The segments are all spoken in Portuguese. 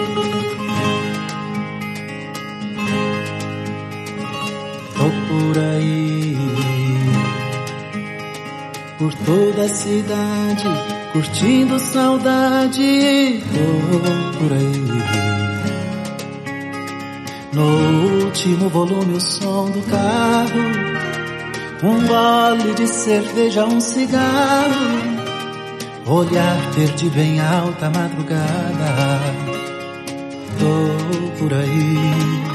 Tô por aí, por toda a cidade, curtindo saudade. Tô por aí, no último volume o som do carro, um gole de cerveja, um cigarro, olhar perdido em alta madrugada. Tô por aí,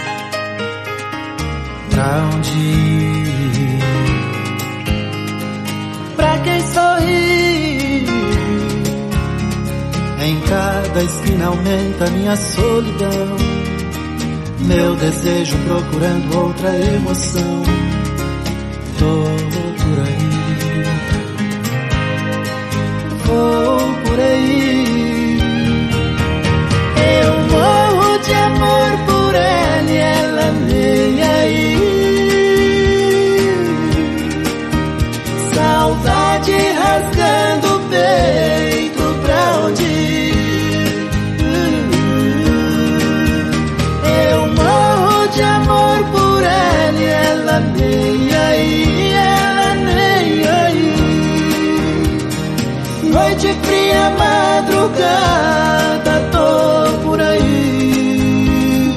pra onde ir? Pra quem sorri? Em cada esquina aumenta minha solidão, meu desejo procurando outra emoção. Tô por aí, vou por aí. Eu morro de amor por ela e ela nem aí. Saudade rasgando o peito, pra onde ir? Eu morro de amor por ela e ela nem aí, ela nem aí. Noite fria, madrugada, tô por aí,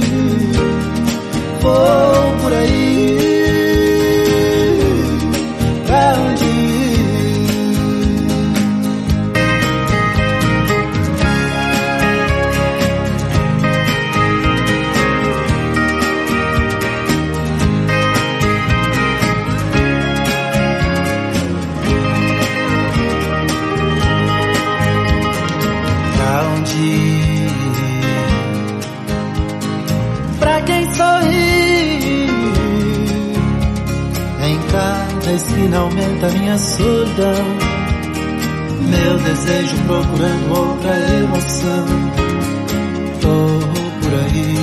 vou por aí. Pra onde ir? Pra onde ir? Pra quem sorri? Em cada esquina aumenta minha solidão, meu desejo procurando outra emoção. Tô por aí,